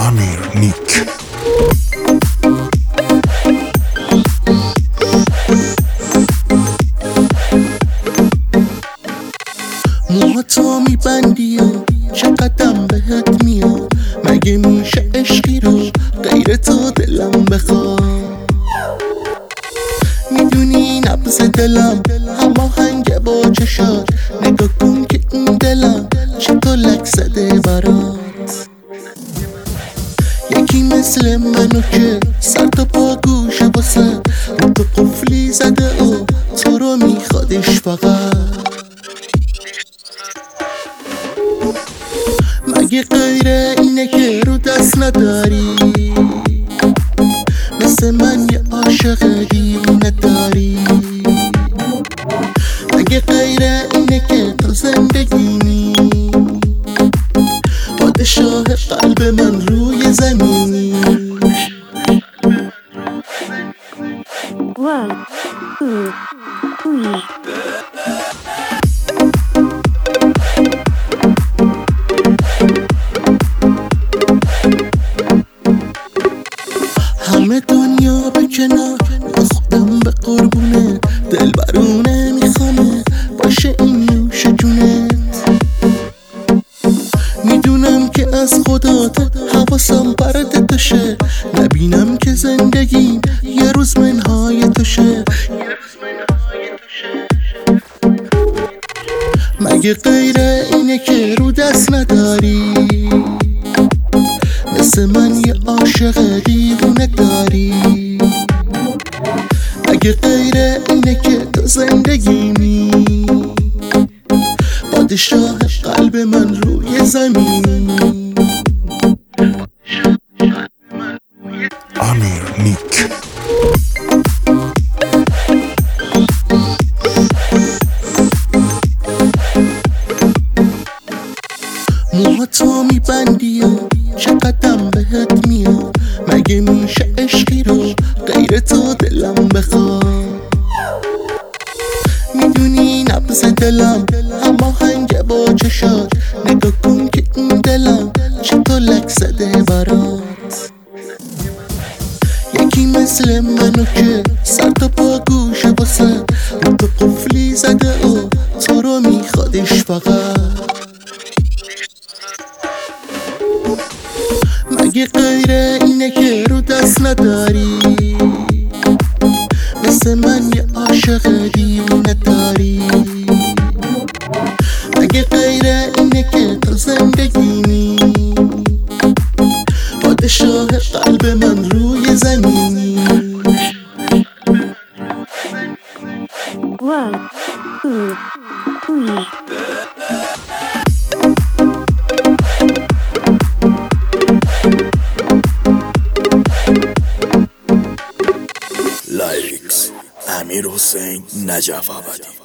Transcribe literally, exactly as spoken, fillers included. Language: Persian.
امیر نیک. موهاتو میبندی و چقدرم بهت میاد، مگه میشه عشقی رو غیر تو دلم بخواد؟ میدونی نبض دلم هماهنگ با چشات، نگاه کن که این دلم چطور لک زده برات. یکی مثل منو که سر تا پا گوشه واسه رو تو قفلی زده و تو رو میخوادش فقط. مگه غیر اینه که رو دست نداری؟ مثل من یه عاشق دیوونه داری؟ مگه غیر اینه که تو زندگیمی، پادشاه قلب من روی زمینی؟ One, two, three. همه دنیا به کنار، خودم به قربونه، دل برونه میخوامه باشه این نوش جونت. میدونم که از خدات حواسم پرد توشه، نبینم که زندگیم یه روز منهای توشه. مگه غیر اینه که رو دست نداری؟ مثل من یه عاشق دیوونه داری؟ مگه غیر اینه که تو زندگیمی، پادشاه قلب من روی زمینی؟ امیر نیک. موهاتو میبندی و چقدرم بهت میاد، مگه میشه عشقی رو غیر تو دلم بخواد؟ میدونی نبض دلم هماهنگ با چشات، نگاه کن که این دلم چطور لک زده برات. یکی مثل منو که سر تا پا گوشه واسه رو تو قفلی زده و تو رو میخوادش فقط. مگه غیر اینه که رو دست نداری؟ مثل من یه عاشق دیوونه داری؟ مگه غیر اینه که تو زندگیمی، پادشاه قلب من روی زمینی؟ One, two, three. لایکس امیر حسین نجف آبادی.